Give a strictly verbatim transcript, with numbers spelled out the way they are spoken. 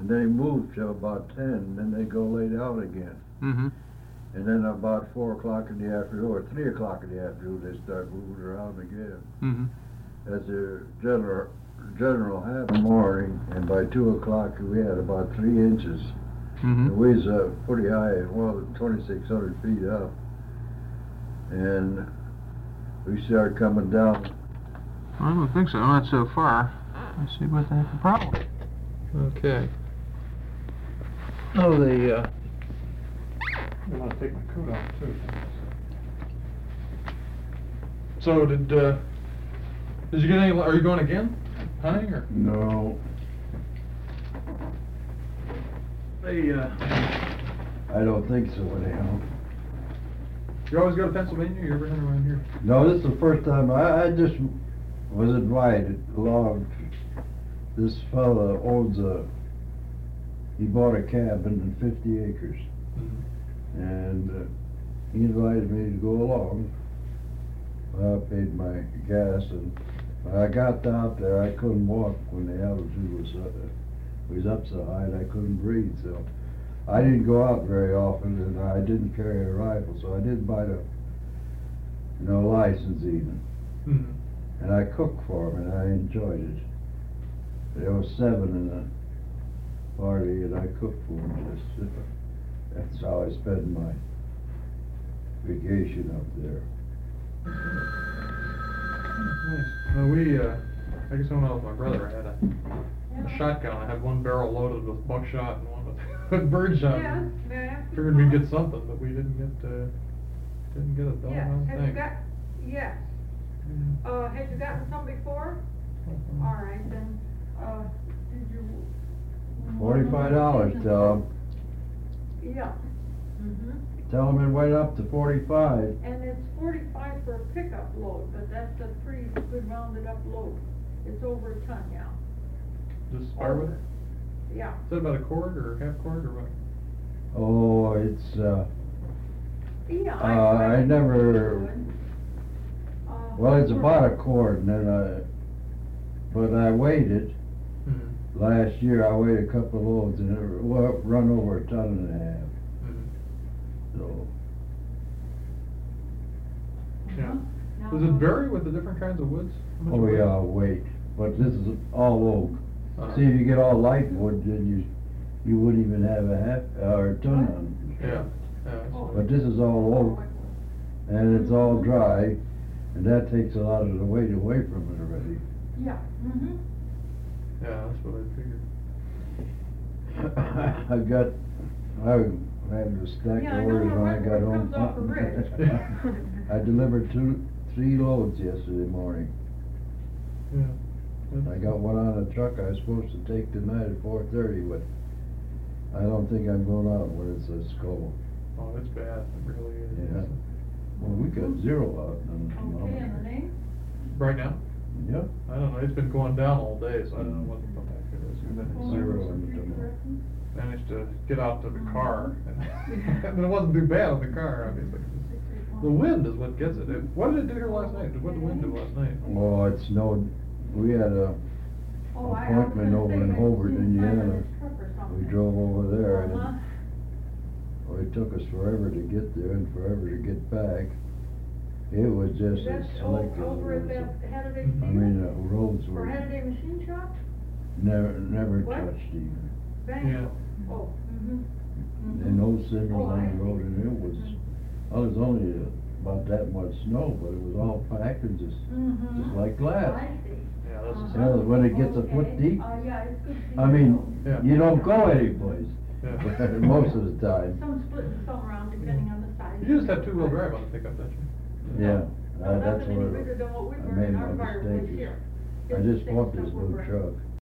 and they move till about ten, and then they go lay down again. Mm-hmm. And then about four o'clock in the afternoon, or three o'clock in the afternoon, they start moving around again. Mm-hmm. As a general general habit in the morning, and by two o'clock we had about three inches. Mm-hmm. And we was uh, pretty high, well, twenty-six hundred feet up. And we started coming down. I don't think so, not so far. Let's see what the heck the problem is. Okay. Oh, the, uh... I'm gonna take my coat off, too. So, did, uh... Did you get any... Are you going again? Hunting, or...? No. They, uh... I don't think so, anyhow. You always go to Pennsylvania? You ever hunt around here? No, this is the first time. I, I just was invited along. This fella owns a, he bought a cabin in fifty acres. Mm-hmm. And uh, he invited me to go along. Well, I paid my gas, and when I got out there, I couldn't walk when the altitude was, uh, was up so high and I couldn't breathe, so I didn't go out very often, and I didn't carry a rifle, so I didn't buy the, no license even. Mm-hmm. And I cooked for him, and I enjoyed it. There was seven in the party, and I cooked for him. Just, uh, that's how I spend my vacation up there. Nice. Well, we, uh, I guess I went out with my brother. I had a, a shotgun. I had one barrel loaded with buckshot and one with, with birdshot. Yeah, yeah. Figured we'd get something, but we didn't get, uh, didn't get a Yes, doggone have thing. you got, yes. Yeah. Uh, have you gotten some before? Mhm. All right, then, uh, did you? Forty-five dollars, tell him. Yeah. Mm-hmm. Tell him it went up to forty-five. And it's forty-five for a pickup load, but that's a pretty good rounded up load. It's over a ton now. Just fire with it? Yeah. Is that about a quart or half quart or what? Oh, it's, uh, Yeah. Uh, I think never- it's good. Uh, well, it's about a quart, and then I, but I weighed it. Mm-hmm. Last year, I weighed a couple of loads, and it wa- run over a ton and a half, Mm-hmm. so. Yeah. Uh-huh. Now, Does it vary with the different kinds of woods? How much Oh, it weighs? yeah, weight, but this is all oak. Uh-huh. See, if you get all light wood, then you, you wouldn't even have a half, or a ton on. Yeah, yeah. Oh. But this is all oak, and it's all dry, and that takes a lot of the weight away from it already. Yeah, mm-hmm. Yeah, that's what I figured. I got, I had a stack Yeah, I of know orders how when I hard got it home. comes off a bridge. I delivered two, three loads yesterday morning. Yeah. I got one on a truck I was supposed to take tonight at four thirty, but I don't think I'm going out when it's this cold. Oh, it's bad, it really is. Yeah. Well, we got zero out on the Okay, and the name? Right now? Yep, I don't know, it's been going down all day, so I don't know what the fuck it is. And then it's Zero zero. in the tomorrow. Managed to get out to the car, and and it wasn't too bad on the car, obviously. The wind is what gets it. It- What did it do here last night? What did the wind do last night? oh, it snowed, we had a Oh, I- I was appointment gonna over say, in I've Hobart, seen fire in Indiana. his truck or We something. drove over there, and Uh-huh. well, it took us forever to get there and forever to get back. It was just as That's slick o- as over at it was. that Hattaday Mhm. I Field? mean, the roads For were Hattaday Machine Shop? never, never What? touched even. Bank? Oh, mm-hmm. And no cinders Oh, on I the road, see. and it was, well, it was only uh, about that much snow, but it was all packed and just, Mm-hmm. just like glass. I see. Yeah, that's Uh-huh. the You know, when it gets a foot Okay. deep, Uh, yeah, it's good to I know. mean, Yeah. you don't go anyplace, Yeah. most of the time. Some splitting some around depending on the size. You just have two-wheel drive on the pickup, don't you? Yeah, No, uh, that's nothing any where bigger than what we I burned made in my our fireplace mistake. here. I It's the just same bought this stuff we're new burning. truck.